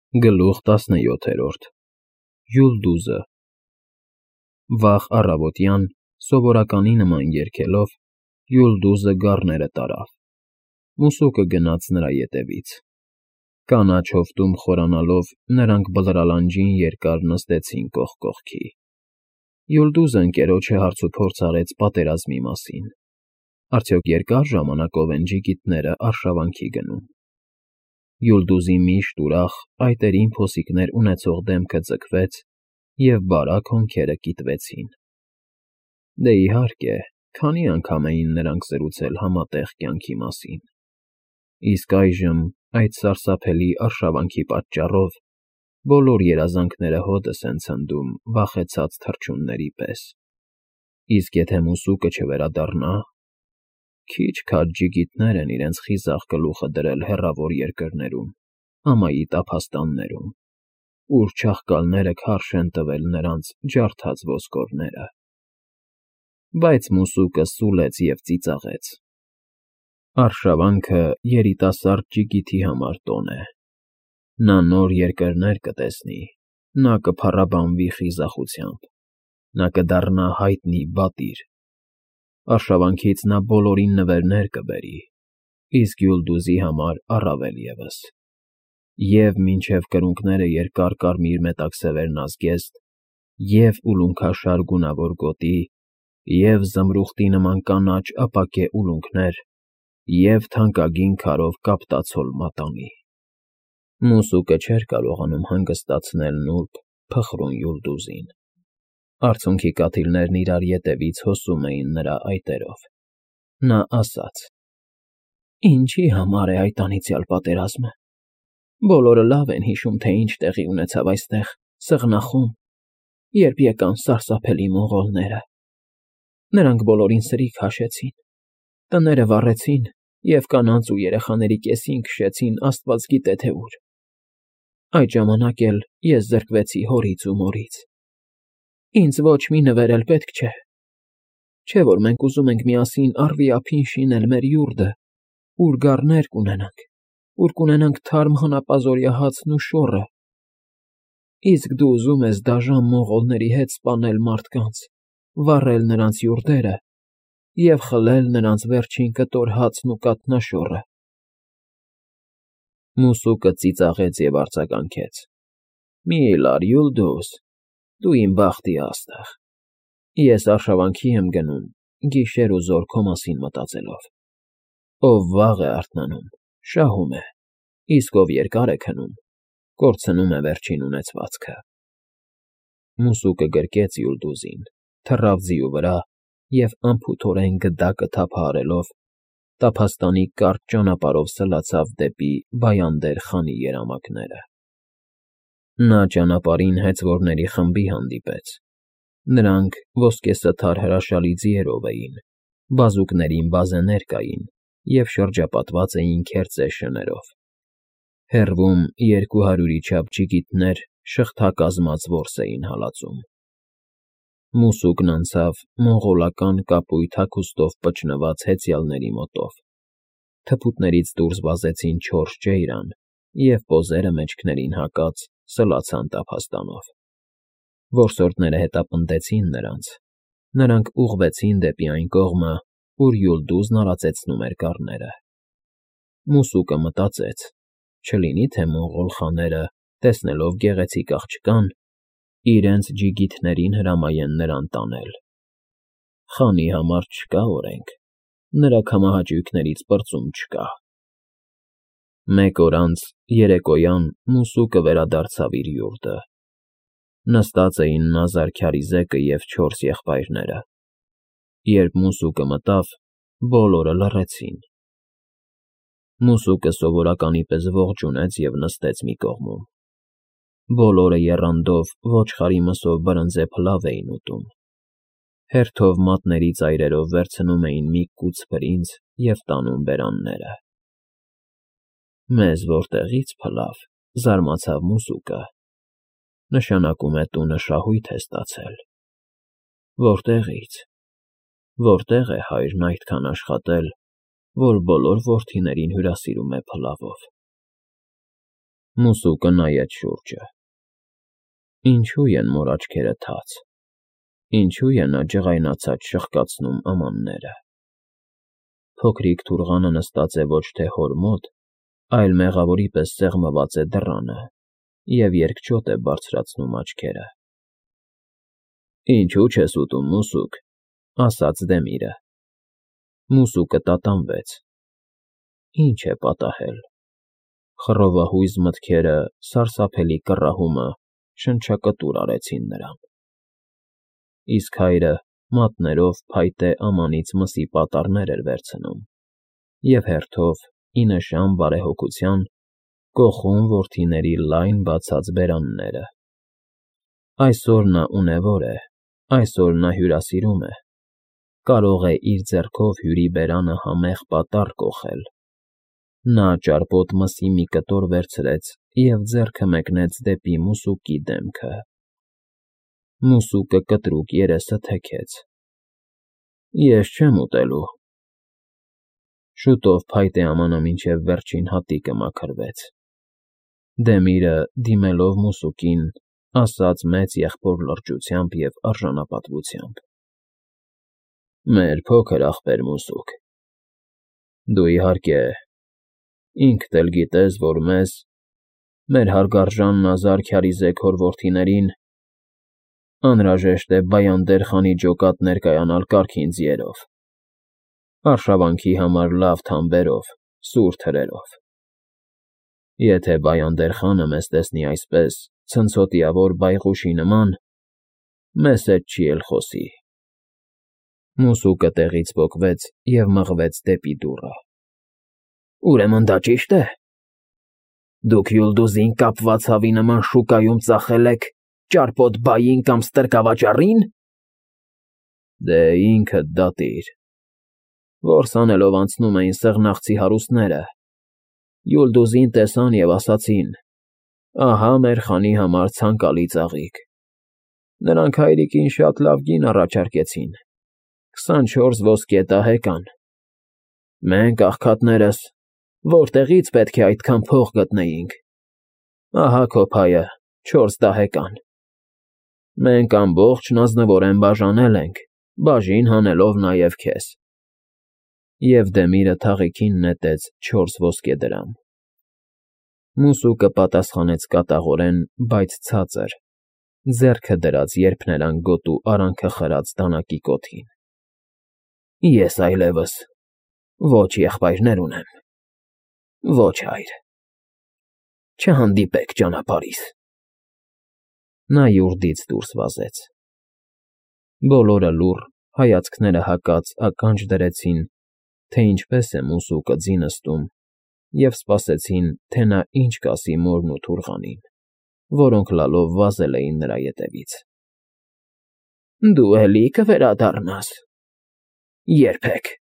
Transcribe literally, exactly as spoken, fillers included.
Գլուխ տասնյոթերորդ Յուլդուզը Վաղ առավոտյան, սովորականի նման երգելով, Յուլդուզը գառները տարավ, մուսուկը գնաց նրա ետևից, կանաչ հովտում խորանալով նրանք բլրալանջին երկար նստեցին կողք կողքի, Յուլդուզը ընկերոջը հարցուփորձ արեց պատերազմի մասին, արդյոք երկար ժամանակով են ջիգիտները արշավանքի գնում, Յուլդուզի միշտ ուրախ, այտերին փոսիկներ ունեցող դեմքը ձգվեց և բարակ հոնքերը կիտվեցին, դե իհարկե, քանի անգամ էին նրանք զրուցել համատեղ կյանքի մասին, իսկ այժմ, այդ սարսափելի արշավանքի պատճառով, բոլոր երազանքները հօդս են ցնդում վախեցած թռչունների պես, իսկ եթե մուսուկը չվերադառնա, քիչ քաջ ջիգիտներ են իրենց խիզախ գլուխը դրել հեռավոր երկրներում, ամայի տափաստաններում, ուր չաղկալները քարշ են տվել նրանց ջարդած ոսկորները, բայց մուսուկը սուլեց և ծիծաղեց, արշավանքը երիտասարդ ջիգիթի համար տոն է, նա նոր երկրներ կտեսնի, նա կփառաբանվի խիզախությամբ, նա կդառնա հայտնի բատիր, արշավանքից նա բոլորին նվերներ կբերի, իսկ Յուլդուզի համար առավել ևս, և մինչև կրունկները երկար կարմիր մետաքսևերն ազգեստ, և ուլունքաշար գունավոր գոտի, և զմրուխտի նման կանաչ ապակե ուլունքներ, և թանկագին քարով կապտացող մատանի, մուսուկը չէր կարողանում հանգստացնել նուրբ, փխրուն Յուլդուզին, արցունքի կաթիլներն իրար ետևից հոսում էին նրա այտերով, նա ասաց. Ինչի համար է այդ անիծյալ պատերազմը, բոլորը լավ են հիշում, թե ինչ տեղի ունեցավ այստեղ, Սղնախում, երբ եկան սարսափելի մոնղոլները, նրանք բոլորին սրիկ հաշեցին, տները վառեցին և կանանց ու երեխաների կեսին քշեցին աստված գիտե թե ուր, այդ ժամանակ էլ ես զրկվեցի հորից ու մորից, ինձ ոչ մի նվեր էլ պետք չէ, չէ որ մենք ուզում ենք միասին առվի ափին շինել մեր յուրդը, ուր գառներ կունենանք, ուր կունենանք թարմ հանապազօրյա հացն ու շոռը, իսկ դու ուզում ես դաժան մոնղոլների հետ սպանել մարդկանց, վառել նրանց յուրդերը և խլել նրանց վերջին կտոր հացն ու կաթնաշոռը… Մուսուկը ծիծաղեց և արձագանքեց. Մի լար, Յուլդուզ, դու իմ բախտի աստղ, ես արշավանքի եմ գնում, գիշեր ու զօր քո մասին մտածելով, ով վաղ է արթնանում, շահում է, իսկ ով երկար է քնում, կորցնում է վերջին ունեցվածքը… Մուսուկը գրկեց Յուլդուզին, թռավ ձիու վրա և անփութորեն գդակը թափահարելով, տափաստանի կարճ ճանապարհով սլացավ դեպի Բայանդեր խանի երամակները… Նա ճանապարհին հեծվորների խմբի հանդիպեց, նրանք ոսկեսթար հրաշալի ձիերով էին, բազուկներին բազեներ կային և շրջապատված էին քերծե շներով, հեռվում երկու հարյուրի չափ ջիգիտներ շղթակազմած որս էին հալածում… Մուսուկն անցավ մոնղոլական կապույտ հագուստով պճնված հեծյալների մոտով, թփուտներից դուրս վազեցին չորս ջեյրան և պոզերը մեջքներին հակած սլացան տափաստանով, որսորդները հետապնդեցին նրանց, նրանք ուղղվեցին դեպի այն կողմը, ուր Յուլդուզն արածեցնում էր գառները… Մուսուկը մտածեց. չլինի թե մոնղոլ խաները, տեսնելով գեղեցիկ աղջկան, իրենց ջիգիթներին հրամայեն նրան տանել… Խանի համար չկա օրենք, նրա քամահաճույքներից պրծում չկա… Մեկ օր անց, երեկոյան մուսուկը վերադարձավ իր յուրտը, նստած էին նա զարդարիզեկը և չորս եղբայրները, երբ մուսուկը մտավ, բոլորը լռեցին… Մուսուկը սովորականի պես ողջունեց և նստեց մի կողմում, բոլորը եռանդով ոչխարի մսով բրնձե փլավ էին ուտում, հերթով մատների ծայրերով վերցնում էին մի կուց բրինձ և տանում բերանները… Մեզ որտեղի՞ց փլավ, զարմացավ մուսուկը, նշանակում է տունը շահույթ է ստացել… Որտեղի՞ց, որտեղ է հայրն այդքան աշխատել, որ բոլոր որդիներին հյուրասիրում է փլավով… Մուսուկը նայեց շուրջը։ Ինչու են մոր աչքերը թաց։ Ինչու է նա ջղայնացած շխկացնում ամանները։ Փոքրիկ թուրղանը նստած է ոչ թե հոր մոտ, այլ մեղավորի պես սեղմված է դռանը և երկչոտ է բարձրացնում աչքերը։ Ինչու չես ուտում, մուսուկ, ասաց Դեմիրը։ Մուսուկը տատանվեց։ Ինչ է պատահել։ Խռովահույզ մտքերը, սարսափելի կռահումը շնչակտուր արեցին նրան։ Իսկ հայրը մատներով փայտե ամանից մսի պատառներ էր վերցնում և հերթով, ի նշան բարեհոգության, կոխում որդիների լայն բացած բերանները։ Այսօր նա ունևոր է, այսօր նա հյուրասիրում է, կարող է իր ձեռքով հյուրի բերանը համեղ պատառ կոխել։ Նա ճարպոտ մսի մի կտոր վերցրեց և ձեռքը մեկնեց դեպի մուսուկի դեմքը։ Մուսուկը կտրուկ երեսը թեքեց։ Ես չեմ ուտելու։ Շուտով փայտե ամանը մինչև վերջին հատիկը մաքրվեց։ Դեմիրը, դիմելով մուսուկին, ասաց մեծ եղբոր լրջությամբ և արժանապատվությամբ. Մեր փոքր ախպեր մուսուկ, դու, իհարկե, ինքդ էլ գիտես, որ մեզ, մեր հարգարժան Նազար Քյարիզեք հոր որդիներին, անհրաժեշտ է Բայանդեր խանի ջոկատ ներկայանալ կարգին ձիերով, արշավանքի համար լավ թամբերով, սուր թրերով։ Եթե Բայանդեր խանը մեզ տեսնի այսպես, ցնցոտիավոր բայղուշի նման, մեզ հետ չի էլ խոսի։ Մուսուկը տեղից պոկվեց և մղվեց դեպի դուռը։ Ուրեմն դա ճի՞շտ է։ Դուք Յուլդուզին կապված հավի նման շուկայում ծախել եք ճարպոտ բային կամ ստրկավաճառի՞ն։ Դե ինքդ դատիր։ Որս անելով անցնում էին սեղնաղցի հարուստները, Յուլդուզին տեսան և ասացին. ահա մեր խանի համար ցանկալի ծաղիկ։ Նրանք հայրիկին շատ լավ գին առաջարկեցին, քսանչորս ոսկե դահեկան։ Մենք, աղքատներս, որտեղի՞ց պետք է այդքան փող գտնեինք։ Ահա քո փայը, չորս դահեկան։ Մենք ամբողջն ազնվորեն բաժանել ենք, բաժին հանելով նաև քեզ։ Եվ Դեմիրը թաղիքին նետեց չորս ոսկե դրամ։ Մուսուկը պատասխանեց կատաղորեն, բայց ցածր, ձեռքը դրած, երբ նրան գոտու արանքը խրած դանակի կոթին։ Ես այլևս ոչ եղբայրներ ունեմ, ոչ հայր։ Չհանդիպեք ճանապարհիս։ Նա յուրդից դուրս վազեց։ Բոլորը լուռ, հայացքները հակած ականջ դրեցին, թե ինչպես է մուսուկը ձի նստում, և սպասեցին, թե նա ինչ կասի մորն ու թուրղանին, որոնք լալով վազել էին նրա ետևից։ Դու էլի կվերադառնա՞ս։ Երբեք։